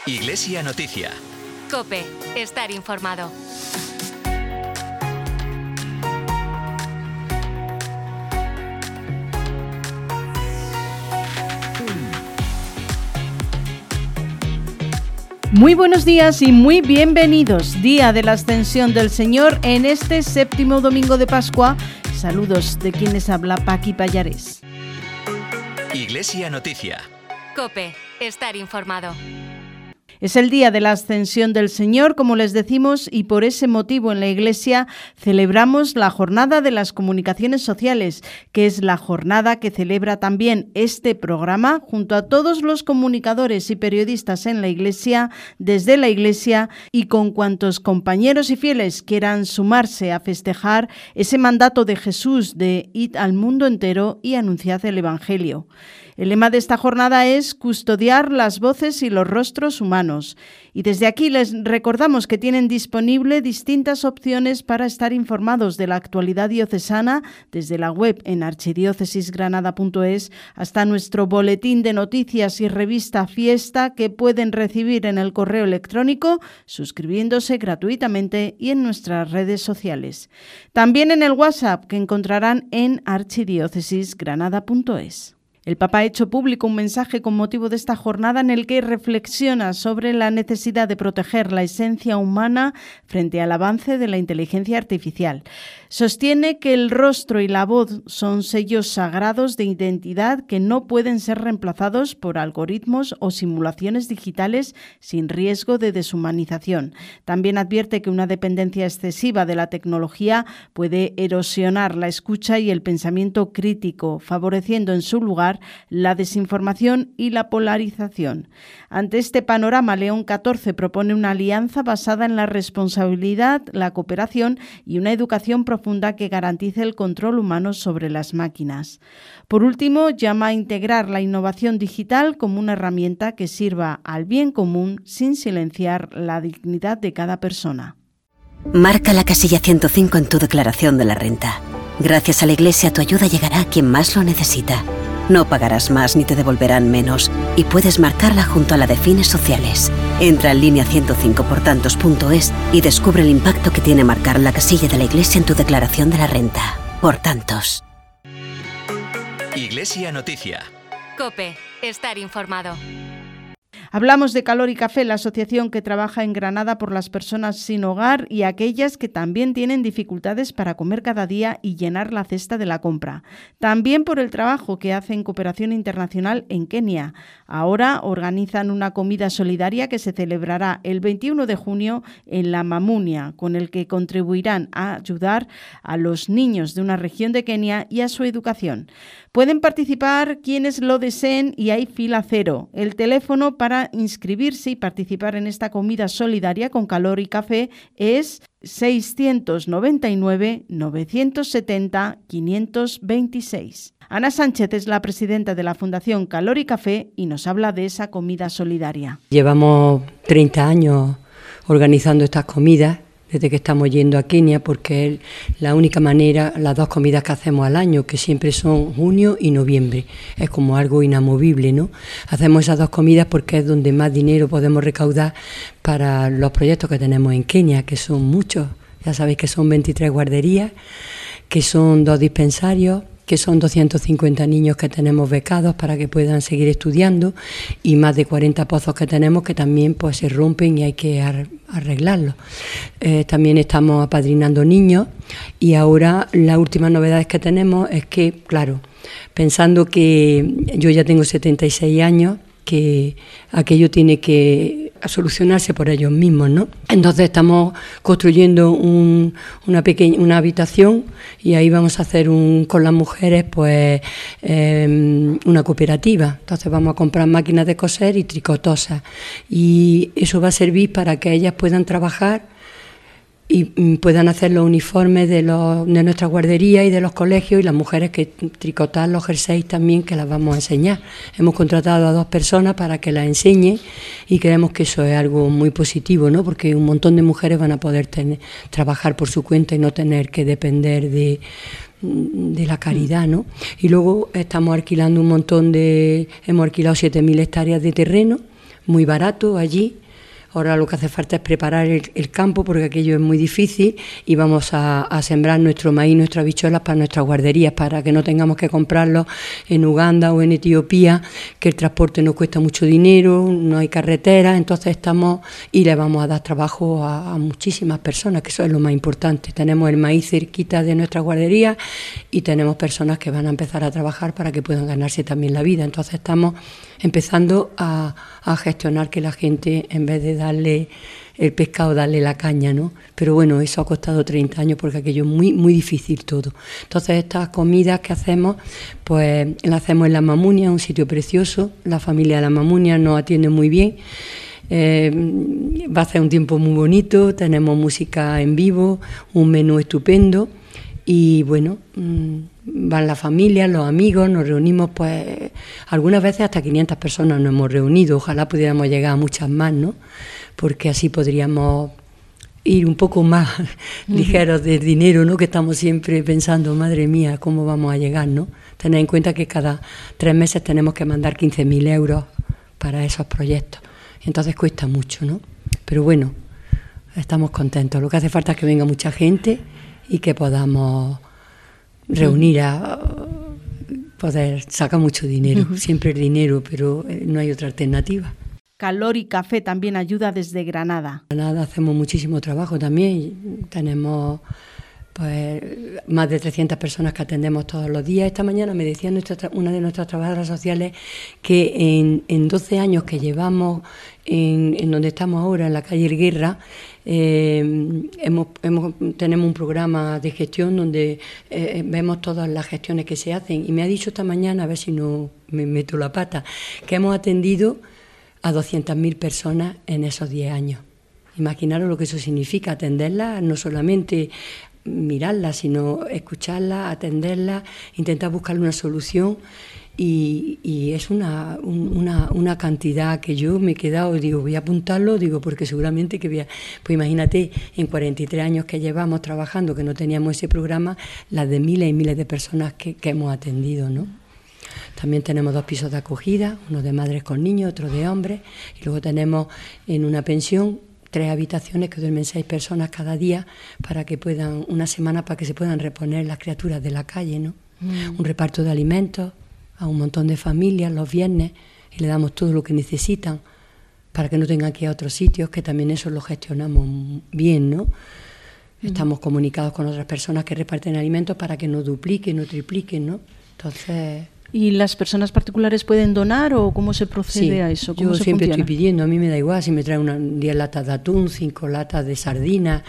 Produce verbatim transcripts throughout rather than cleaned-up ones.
Iglesia Noticia. COPE. Estar informado. Muy buenos días y muy bienvenidos. Día de la Ascensión del Señor en este séptimo domingo de Pascua. Saludos de quienes habla Paqui Pallares. Iglesia Noticia. COPE. Estar informado. Es el día de la Ascensión del Señor, como les decimos, y por ese motivo en la Iglesia celebramos la Jornada de las Comunicaciones Sociales, que es la jornada que celebra también este programa junto a todos los comunicadores y periodistas en la Iglesia, desde la Iglesia y con cuantos compañeros y fieles quieran sumarse a festejar ese mandato de Jesús de id al mundo entero y anunciad el Evangelio. El lema de esta jornada es custodiar las voces y los rostros humanos. Y desde aquí les recordamos que tienen disponible distintas opciones para estar informados de la actualidad diocesana, desde la web en archidiócesisgranada punto es hasta nuestro boletín de noticias y revista Fiesta, que pueden recibir en el correo electrónico suscribiéndose gratuitamente y en nuestras redes sociales. También en el WhatsApp, que encontrarán en archidiócesisgranada punto es. El Papa ha hecho público un mensaje con motivo de esta jornada en el que reflexiona sobre la necesidad de proteger la esencia humana frente al avance de la inteligencia artificial. Sostiene que el rostro y la voz son sellos sagrados de identidad que no pueden ser reemplazados por algoritmos o simulaciones digitales sin riesgo de deshumanización. También advierte que una dependencia excesiva de la tecnología puede erosionar la escucha y el pensamiento crítico, favoreciendo en su lugar la desinformación y la polarización. Ante este panorama, León catorce propone una alianza basada en la responsabilidad, la cooperación y una educación profunda que garantice el control humano sobre las máquinas. Por último, llama a integrar la innovación digital como una herramienta que sirva al bien común sin silenciar la dignidad de cada persona. Marca la casilla ciento cinco en tu declaración de la renta. Gracias a la Iglesia, tu ayuda llegará a quien más lo necesita. No pagarás más ni te devolverán menos y puedes marcarla junto a la de fines sociales. Entra en línea ciento cinco por tantos punto es y descubre el impacto que tiene marcar la casilla de la Iglesia en tu declaración de la renta. Por tantos. Iglesia Noticia. COPE. Estar informado. Hablamos de Calor y Café, la asociación que trabaja en Granada por las personas sin hogar y aquellas que también tienen dificultades para comer cada día y llenar la cesta de la compra. También por el trabajo que hace en cooperación internacional en Kenia. Ahora organizan una comida solidaria que se celebrará el veintiuno de junio en La Mamunia, con el que contribuirán a ayudar a los niños de una región de Kenia y a su educación. Pueden participar quienes lo deseen y hay fila cero. El teléfono para inscribirse y participar en esta comida solidaria con Calor y Café es seiscientos noventa y nueve, novecientos setenta, quinientos veintiséis. Ana Sánchez es la presidenta de la Fundación Calor y Café y nos habla de esa comida solidaria. Llevamos treinta años organizando estas comidas, desde que estamos yendo a Kenia, porque es la única manera, las dos comidas que hacemos al año, que siempre son junio y noviembre, es como algo inamovible, ¿no? Hacemos esas dos comidas porque es donde más dinero podemos recaudar para los proyectos que tenemos en Kenia, que son muchos. Ya sabéis que son veintitrés guarderías, que son dos dispensarios, que son doscientos cincuenta niños que tenemos becados para que puedan seguir estudiando y más de cuarenta pozos que tenemos que también pues se rompen y hay que arreglarlos. Eh, también estamos apadrinando niños y ahora las últimas novedades que tenemos es que, claro, pensando que yo ya tengo setenta y seis años, que aquello tiene que solucionarse por ellos mismos, ¿no? Entonces estamos construyendo un, una pequeña una habitación y ahí vamos a hacer un con las mujeres pues eh, una cooperativa. Entonces vamos a comprar máquinas de coser y tricotosas y eso va a servir para que ellas puedan trabajar y puedan hacer los uniformes de, los, de nuestra guardería y de los colegios y las mujeres que tricotan los jerseys también, que las vamos a enseñar. Hemos contratado a dos personas para que las enseñen y creemos que eso es algo muy positivo, ¿no? Porque un montón de mujeres van a poder tener, trabajar por su cuenta y no tener que depender de, de la caridad, ¿no? Y luego estamos alquilando un montón de... hemos alquilado siete mil hectáreas de terreno muy barato allí. Ahora lo que hace falta es preparar el, el campo, porque aquello es muy difícil, y vamos a, a sembrar nuestro maíz, nuestras habichuelas para nuestras guarderías, para que no tengamos que comprarlos en Uganda o en Etiopía, que el transporte nos cuesta mucho dinero, no hay carreteras, entonces estamos y le vamos a dar trabajo a, a muchísimas personas, que eso es lo más importante. Tenemos el maíz cerquita de nuestras guarderías y tenemos personas que van a empezar a trabajar para que puedan ganarse también la vida. Entonces estamos empezando a, a gestionar que la gente, en vez de darle el pescado, darle la caña, ¿no? Pero bueno, eso ha costado treinta años porque aquello es muy, muy difícil todo. Entonces estas comidas que hacemos, pues las hacemos en La Mamunia, un sitio precioso. La familia de La Mamunia nos atiende muy bien. Eh, va a ser un tiempo muy bonito, tenemos música en vivo, un menú estupendo y bueno, mmm, van las familias, los amigos, nos reunimos, pues algunas veces hasta quinientas personas nos hemos reunido, ojalá pudiéramos llegar a muchas más, ¿no? Porque así podríamos ir un poco más ligeros de dinero, ¿no? Que estamos siempre pensando, madre mía, ¿cómo vamos a llegar, no? Tened en cuenta que cada tres meses tenemos que mandar quince mil euros para esos proyectos, entonces cuesta mucho, ¿no? Pero bueno, estamos contentos, lo que hace falta es que venga mucha gente y que podamos reunir a poder sacar mucho dinero, uh-huh. Siempre el dinero, pero no hay otra alternativa. Calor y Café también ayuda desde Granada. En Granada hacemos muchísimo trabajo también, tenemos pues más de trescientas personas que atendemos todos los días. Esta mañana me decía nuestra, una de nuestras trabajadoras sociales que en, en doce años que llevamos en, en donde estamos ahora, en la calle El Guerra, eh, hemos, hemos, tenemos un programa de gestión donde eh, vemos todas las gestiones que se hacen, y me ha dicho esta mañana, a ver si no me meto la pata, que hemos atendido a doscientas mil personas en esos diez años. Imaginaros lo que eso significa, atenderlas, no solamente mirarlas, sino escucharlas, atenderlas, intentar buscarle una solución, y, y es una, una, una cantidad que yo me he quedado, digo, voy a apuntarlo, digo, porque seguramente que voy a... Pues imagínate, en cuarenta y tres años que llevamos trabajando, que no teníamos ese programa, las de miles y miles de personas que, que hemos atendido, ¿no? También tenemos dos pisos de acogida, uno de madres con niños, otro de hombres, y luego tenemos en una pensión tres habitaciones que duermen seis personas cada día para que puedan, una semana para que se puedan reponer las criaturas de la calle, ¿no? Mm. Un reparto de alimentos a un montón de familias los viernes y le damos todo lo que necesitan para que no tengan que ir a otros sitios, que también eso lo gestionamos bien, ¿no? Mm. Estamos comunicados con otras personas que reparten alimentos para que no dupliquen, no tripliquen, ¿no? Entonces... ¿Y las personas particulares pueden donar o cómo se procede sí, a eso? ¿Cómo yo se siempre funciona? Estoy pidiendo, a mí me da igual si me traen una, diez latas de atún, cinco latas de sardina,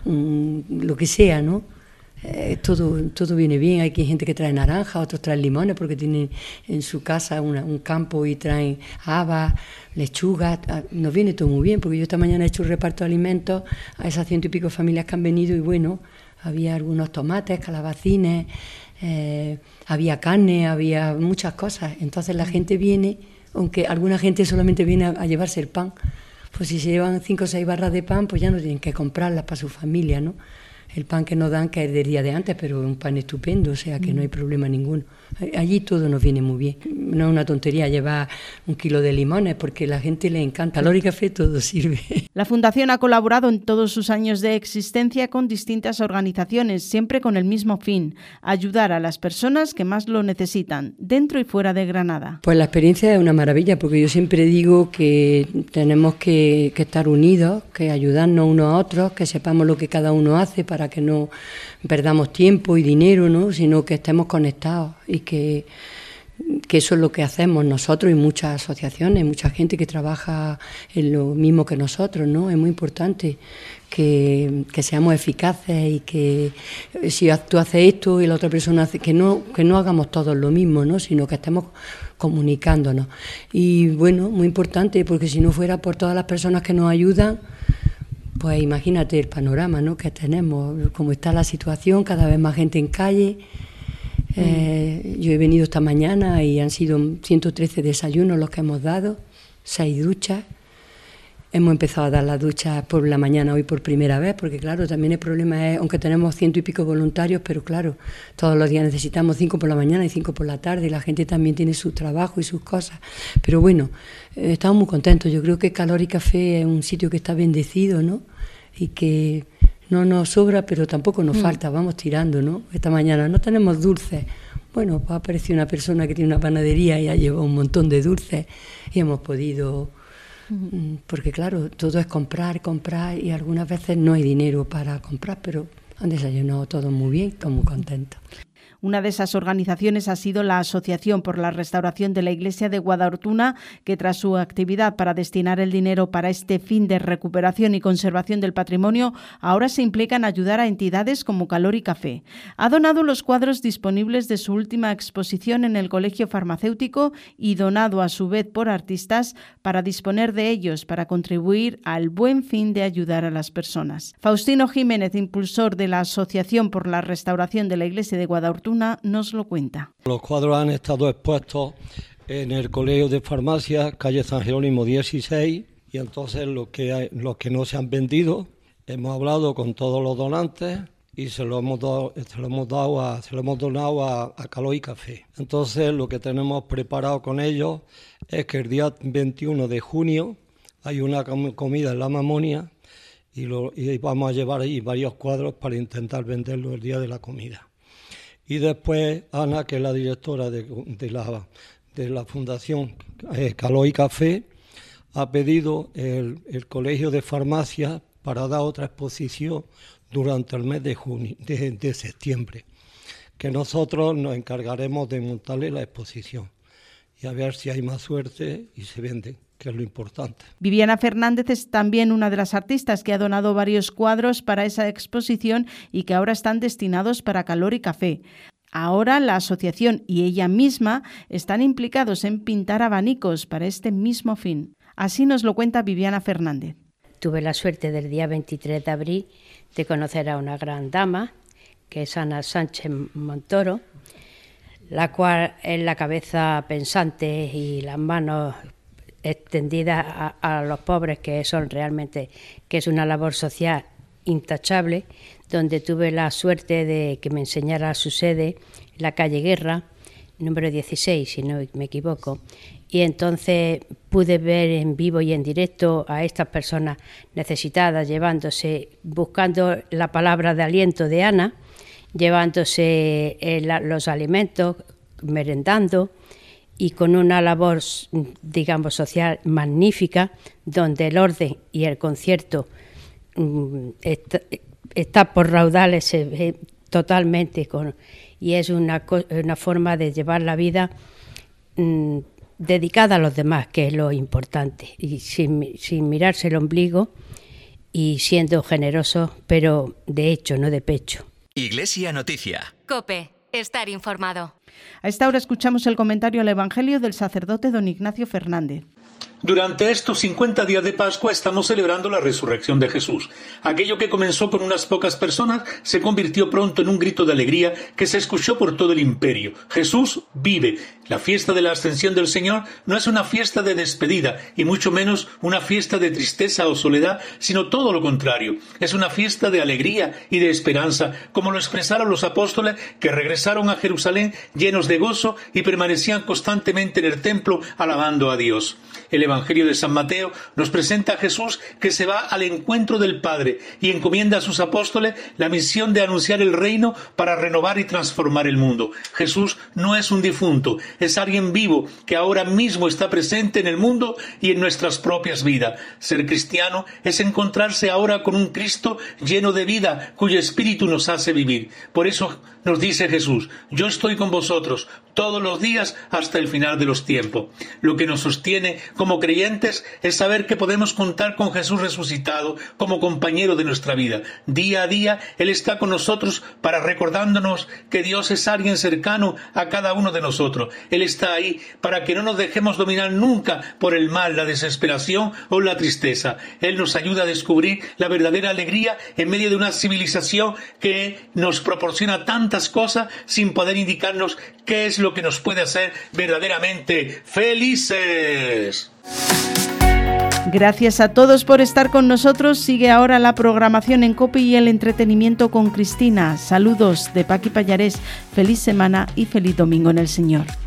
un, lo que sea, ¿no? Eh, todo, todo viene bien. Hay gente que trae naranjas, otros traen limones porque tienen en su casa una, un campo y traen habas, lechugas. Nos viene todo muy bien, porque yo esta mañana he hecho un reparto de alimentos a esas ciento y pico familias que han venido y bueno, había algunos tomates, calabacines, Eh, había carne, había muchas cosas. Entonces la gente viene, aunque alguna gente solamente viene a, a llevarse el pan, pues si se llevan cinco o seis barras de pan, pues ya no tienen que comprarlas para su familia, ¿no? El pan que nos dan, que es del día de antes, pero es un pan estupendo, o sea que mm. no hay problema ninguno. Allí todo nos viene muy bien. No es una tontería llevar un kilo de limones, porque a la gente le encanta. Calor y Café todo sirve. La Fundación ha colaborado en todos sus años de existencia con distintas organizaciones, siempre con el mismo fin: ayudar a las personas que más lo necesitan, dentro y fuera de Granada. Pues la experiencia es una maravilla, porque yo siempre digo que tenemos que, que estar unidos, que ayudarnos unos a otros, que sepamos lo que cada uno hace para que no perdamos tiempo y dinero, ¿no? Sino que estemos conectados y que, que eso es lo que hacemos nosotros y muchas asociaciones, mucha gente que trabaja en lo mismo que nosotros, ¿no? Es muy importante que, que seamos eficaces y que si tú haces esto y la otra persona hace, que no, que no hagamos todos lo mismo, ¿no? Sino que estemos comunicándonos. Y bueno, muy importante, porque si no fuera por todas las personas que nos ayudan, pues imagínate el panorama, ¿no?, que tenemos, cómo está la situación, cada vez más gente en calle. Eh, mm. Yo he venido esta mañana y han sido ciento trece desayunos los que hemos dado, seis duchas. Hemos empezado a dar las duchas por la mañana hoy por primera vez, porque claro, también el problema es, aunque tenemos ciento y pico voluntarios, pero claro, todos los días necesitamos cinco por la mañana y cinco por la tarde, y la gente también tiene su trabajo y sus cosas. Pero bueno, eh, estamos muy contentos. Yo creo que Calor y Café es un sitio que está bendecido, ¿no? Y que no nos sobra, pero tampoco nos mm. falta, vamos tirando, ¿no? Esta mañana no tenemos dulces. Bueno, pues ha aparecido una persona que tiene una panadería y ha llevado un montón de dulces y hemos podido... Porque claro, todo es comprar, comprar y algunas veces no hay dinero para comprar, pero han desayunado todos muy bien, estamos muy contentos. Una de esas organizaciones ha sido la Asociación por la Restauración de la Iglesia de Guadaurtuna, que tras su actividad para destinar el dinero para este fin de recuperación y conservación del patrimonio, ahora se implica en ayudar a entidades como Calor y Café. Ha donado los cuadros disponibles de su última exposición en el Colegio Farmacéutico y donado a su vez por artistas para disponer de ellos para contribuir al buen fin de ayudar a las personas. Faustino Jiménez, impulsor de la Asociación por la Restauración de la Iglesia de Guadaurtuna, nos lo cuenta. Los cuadros han estado expuestos en el Colegio de Farmacia, calle San Jerónimo dieciséis, y entonces los que, hay, los que no se han vendido, hemos hablado con todos los donantes y se lo hemos dado, se lo hemos dado a, se lo hemos donado a, a Calor y Café. Entonces lo que tenemos preparado con ellos es que el día veintiuno de junio hay una comida en la Mamonia y, lo, y vamos a llevar ahí varios cuadros para intentar venderlos el día de la comida. Y después Ana, que es la directora de, de, la, de la Fundación eh, Calor y Café, ha pedido el, el Colegio de Farmacia para dar otra exposición durante el mes de, junio, de, de septiembre, que nosotros nos encargaremos de montarle la exposición y a ver si hay más suerte y se venden, que es lo importante. Viviana Fernández es también una de las artistas que ha donado varios cuadros para esa exposición y que ahora están destinados para Calor y Café. Ahora la asociación y ella misma están implicados en pintar abanicos para este mismo fin. Así nos lo cuenta Viviana Fernández. Tuve la suerte del día veintitrés de abril de conocer a una gran dama, que es Ana Sánchez Montoro, la cual es la cabeza pensante y las manos extendidas a, a los pobres, que son realmente, que es una labor social intachable, donde tuve la suerte de que me enseñara su sede, la calle Guerra, número dieciséis, si no me equivoco, y entonces pude ver en vivo y en directo a estas personas necesitadas, llevándose, buscando la palabra de aliento de Ana, llevándose eh, la, los alimentos, merendando, y con una labor, digamos, social magnífica, donde el orden y el concierto um, está, está por raudales, se ve totalmente, con, y es una, una forma de llevar la vida um, dedicada a los demás, que es lo importante, y sin, sin mirarse el ombligo y siendo generoso, pero de hecho, no de pecho. Iglesia Noticia. COPE. Estar informado. A esta hora escuchamos el comentario al Evangelio del sacerdote don Ignacio Fernández. Durante estos cincuenta días de Pascua estamos celebrando la resurrección de Jesús. Aquello que comenzó con unas pocas personas se convirtió pronto en un grito de alegría que se escuchó por todo el imperio. Jesús vive. La fiesta de la Ascensión del Señor no es una fiesta de despedida y mucho menos una fiesta de tristeza o soledad, sino todo lo contrario. Es una fiesta de alegría y de esperanza, como lo expresaron los apóstoles que regresaron a Jerusalén llenos de gozo y permanecían constantemente en el templo alabando a Dios. El Evangelio de San Mateo nos presenta a Jesús que se va al encuentro del Padre y encomienda a sus apóstoles la misión de anunciar el reino para renovar y transformar el mundo. Jesús no es un difunto, es alguien vivo que ahora mismo está presente en el mundo y en nuestras propias vidas. Ser cristiano es encontrarse ahora con un Cristo lleno de vida, cuyo espíritu nos hace vivir. Por eso nos dice Jesús: yo estoy con vosotros todos los días hasta el final de los tiempos. Lo que nos sostiene como creyentes es saber que podemos contar con Jesús resucitado como compañero de nuestra vida. Día a día Él está con nosotros para recordándonos que Dios es alguien cercano a cada uno de nosotros. Él está ahí para que no nos dejemos dominar nunca por el mal, la desesperación o la tristeza. Él nos ayuda a descubrir la verdadera alegría en medio de una civilización que nos proporciona tantas cosas sin poder indicarnos qué es lo que nos puede hacer verdaderamente felices. Gracias a todos por estar con nosotros. Sigue ahora la programación en COPE y el entretenimiento con Cristina. Saludos de Paqui Pallarés. Feliz semana y feliz domingo en el Señor.